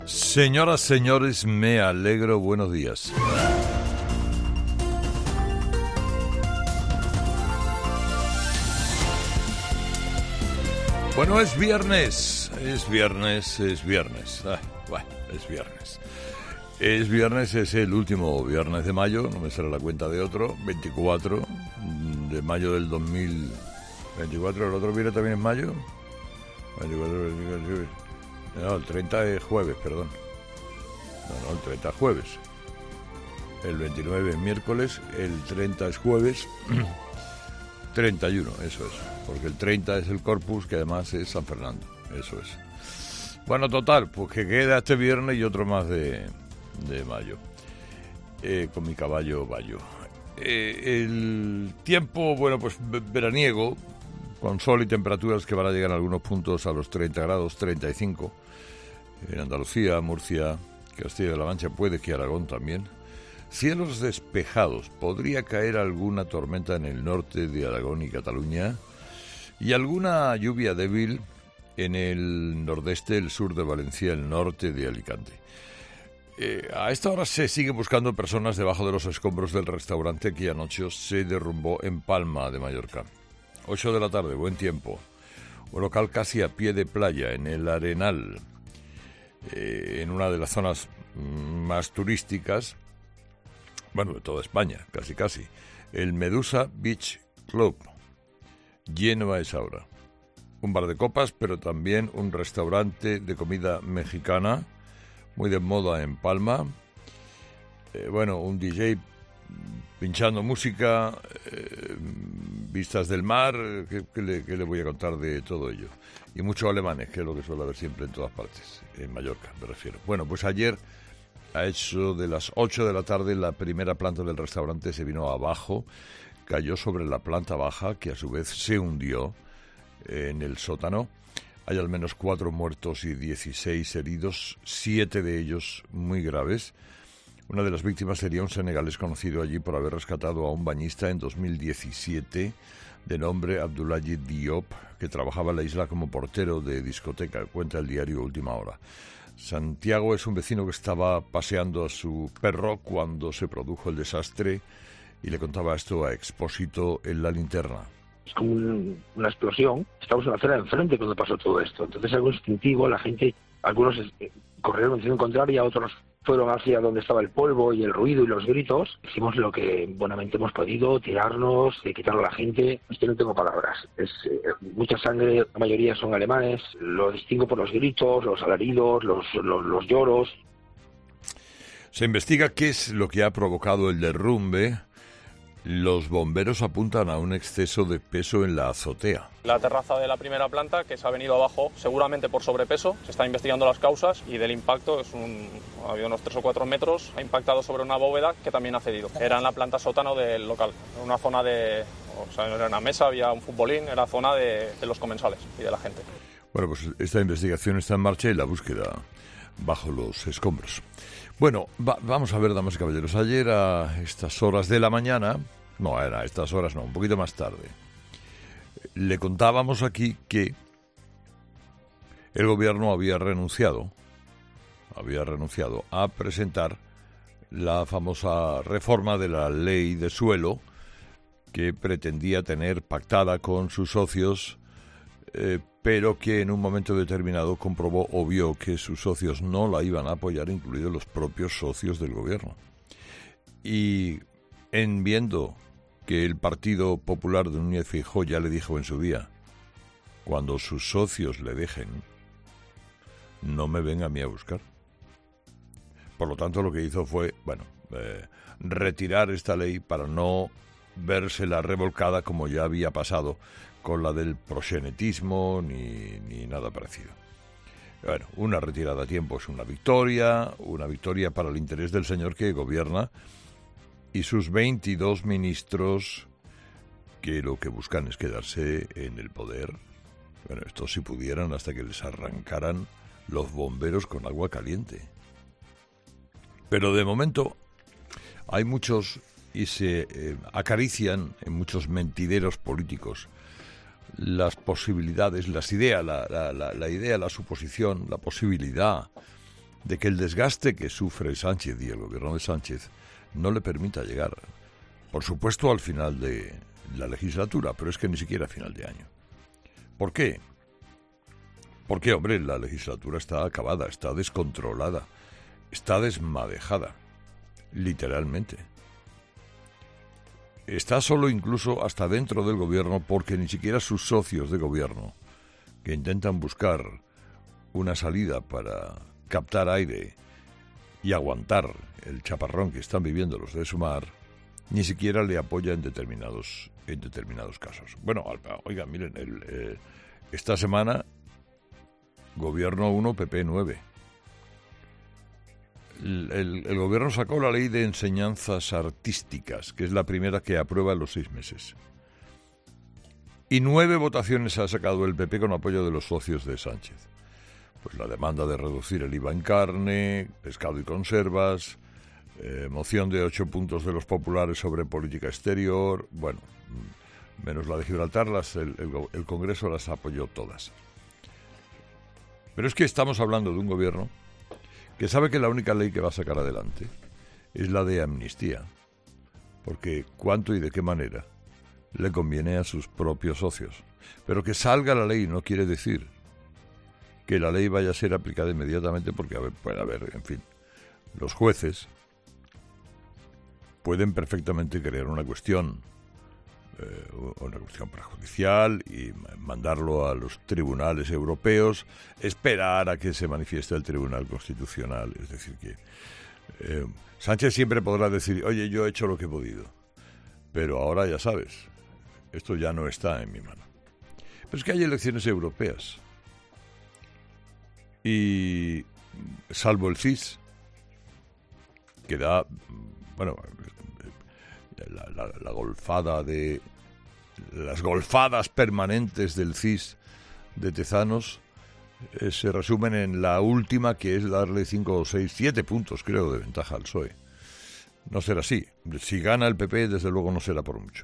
Señoras, señores, me alegro. Buenos días. Bueno, es viernes. Es viernes. Es viernes, es el último viernes de mayo, no me sale la cuenta de otro, 24 de mayo del 2024. ¿El otro viernes también es mayo? 24. No, el 30 es jueves, perdón. No, el 30 es jueves. El 29 es miércoles, el 30 es jueves. 31, eso es. Porque el 30 es el Corpus, que además es San Fernando. Eso es. Bueno, total, pues que queda este viernes y otro más de mayo. Con mi caballo Bayo. El tiempo, bueno, pues veraniego, con sol y temperaturas que van a llegar en algunos puntos a los 30 grados, 35. En Andalucía, Murcia, Castilla-La Mancha, puede que Aragón también. Cielos despejados, podría caer alguna tormenta en el norte de Aragón y Cataluña y alguna lluvia débil en el nordeste, el sur de Valencia, el norte de Alicante. A esta hora se sigue buscando personas debajo de los escombros del restaurante que anoche se derrumbó en Palma de Mallorca. 8 de la tarde, buen tiempo. Un local casi a pie de playa, en el Arenal, en una de las zonas más turísticas, bueno, de toda España, casi. El Medusa Beach Club, lleno a esa hora. Un bar de copas, pero también un restaurante de comida mexicana, muy de moda en Palma. Un DJ pinchando música, vistas del mar, ¿qué le voy a contar de todo ello? Y muchos alemanes, que es lo que suele haber siempre en todas partes, en Mallorca me refiero. Bueno, pues ayer, a eso de las 8 de la tarde, la primera planta del restaurante se vino abajo, cayó sobre la planta baja, que a su vez se hundió en el sótano. Hay al menos 4 muertos y 16 heridos, 7 de ellos muy graves. Una de las víctimas sería un senegalés conocido allí por haber rescatado a un bañista en 2017, de nombre Abdoulaye Diop, que trabajaba en la isla como portero de discoteca, cuenta el diario Última Hora. Santiago es un vecino que estaba paseando a su perro cuando se produjo el desastre y le contaba esto a Expósito en La Linterna. Es como una explosión. Estamos en la acera de enfrente cuando pasó todo esto. Entonces algo instintivo, la gente, algunos corrieron en dirección contraria, otros fueron hacia donde estaba el polvo y el ruido y los gritos. Hicimos lo que buenamente hemos podido, tirarnos, quitarlo a la gente. Es que no tengo palabras. Es mucha sangre, la mayoría son alemanes. Lo distingo por los gritos, los alaridos, los lloros. Se investiga qué es lo que ha provocado el derrumbe. Los bomberos apuntan a un exceso de peso en la azotea. La terraza de la primera planta, que se ha venido abajo seguramente por sobrepeso, se está investigando las causas y del impacto ha habido unos 3 o 4 metros, ha impactado sobre una bóveda que también ha cedido. Era en la planta sótano del local, en una zona era una mesa, había un futbolín, era zona de los comensales y de la gente. Bueno, pues esta investigación está en marcha y la búsqueda bajo los escombros. Bueno, vamos a ver, damas y caballeros, ayer a estas horas de la mañana, a estas horas no, un poquito más tarde, le contábamos aquí que el gobierno había renunciado a presentar la famosa reforma de la ley de suelo que pretendía tener pactada con sus socios, pero que en un momento determinado comprobó o vio que sus socios no la iban a apoyar, incluidos los propios socios del gobierno. Y en viendo que el Partido Popular de Núñez Feijóo ya le dijo en su día, cuando sus socios le dejen, no me venga a mí a buscar. Por lo tanto, lo que hizo fue, retirar esta ley para no vérsela revolcada como ya había pasado con la del proxenetismo ni nada parecido. Bueno, una retirada a tiempo es una victoria para el interés del señor que gobierna y sus 22 ministros que lo que buscan es quedarse en el poder. Bueno, esto si pudieran hasta que les arrancaran los bomberos con agua caliente. Pero de momento hay muchos y se acarician en muchos mentideros políticos las posibilidades, las ideas, la idea, la suposición, la posibilidad de que el desgaste que sufre Sánchez y el gobierno de Sánchez no le permita llegar, por supuesto, al final de la legislatura, pero es que ni siquiera a final de año. ¿Por qué? Porque, hombre, la legislatura está acabada, está descontrolada, está desmadejada, literalmente. Está solo incluso hasta dentro del gobierno porque ni siquiera sus socios de gobierno, que intentan buscar una salida para captar aire y aguantar el chaparrón que están viviendo los de Sumar, ni siquiera le apoya en determinados casos. Bueno, oiga, miren, esta semana Gobierno 1, PP 9. El gobierno sacó la ley de enseñanzas artísticas, que es la primera que aprueba en los 6 meses. Y 9 votaciones ha sacado el PP con apoyo de los socios de Sánchez. Pues la demanda de reducir el IVA en carne, pescado y conservas, moción de 8 puntos de los populares sobre política exterior, bueno, menos la de Gibraltar, el Congreso las apoyó todas. Pero es que estamos hablando de un gobierno que sabe que la única ley que va a sacar adelante es la de amnistía, porque cuánto y de qué manera le conviene a sus propios socios. Pero que salga la ley no quiere decir que la ley vaya a ser aplicada inmediatamente, porque puede haber, en fin, los jueces pueden perfectamente crear una cuestión prejudicial y mandarlo a los tribunales europeos, esperar a que se manifieste el Tribunal Constitucional. Es decir, que Sánchez siempre podrá decir, oye, yo he hecho lo que he podido, pero ahora ya sabes, esto ya no está en mi mano. Pero es que hay elecciones europeas y salvo el CIS, que da, bueno, la golfada de las golfadas permanentes del CIS de Tezanos se resumen en la última, que es darle 5 o 6, 7 puntos, creo, de ventaja al PSOE. No será así. Si gana el PP, desde luego no será por mucho.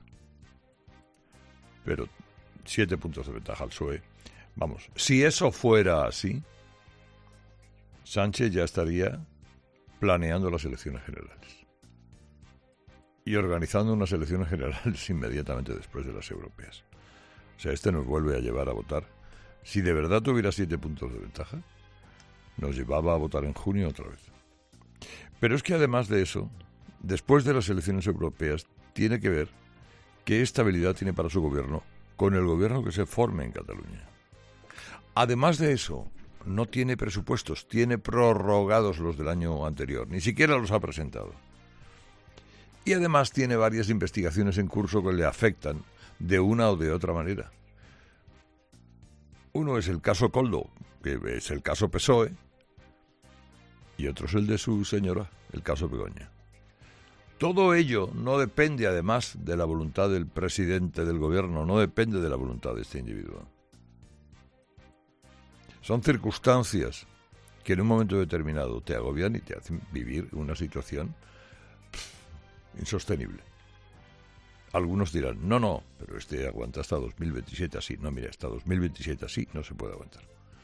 Pero 7 puntos de ventaja al PSOE. Vamos, si eso fuera así, Sánchez ya estaría planeando las elecciones generales y organizando unas elecciones generales inmediatamente después de las europeas. O sea, nos vuelve a llevar a votar. Si de verdad tuviera 7 puntos de ventaja, nos llevaba a votar en junio otra vez. Pero es que además de eso, después de las elecciones europeas, tiene que ver qué estabilidad tiene para su gobierno con el gobierno que se forme en Cataluña. Además de eso, no tiene presupuestos, tiene prorrogados los del año anterior, ni siquiera los ha presentado. Y además tiene varias investigaciones en curso que le afectan de una o de otra manera. Uno es el caso Koldo, que es el caso PSOE, y otro es el de su señora, el caso Begoña. Todo ello no depende, además, de la voluntad del presidente del gobierno, no depende de la voluntad de este individuo. Son circunstancias que en un momento determinado te agobian y te hacen vivir una situación insostenible. Algunos dirán, no, pero aguanta hasta 2027 así. No, mira, hasta 2027 así no se puede aguantar.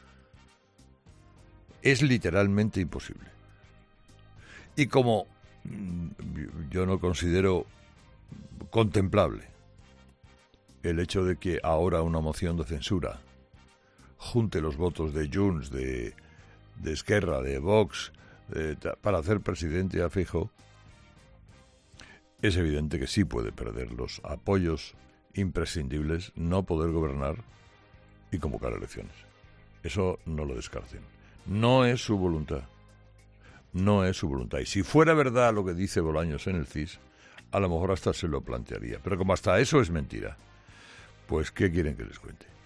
Es literalmente imposible. Y como yo no considero contemplable el hecho de que ahora una moción de censura junte los votos de Junts, de Esquerra, de Vox, para hacer presidente a Feijóo, es evidente que sí puede perder los apoyos imprescindibles, no poder gobernar y convocar elecciones. Eso no lo descarten. No es su voluntad. No es su voluntad. Y si fuera verdad lo que dice Bolaños en el CIS, a lo mejor hasta se lo plantearía. Pero como hasta eso es mentira, pues ¿qué quieren que les cuente?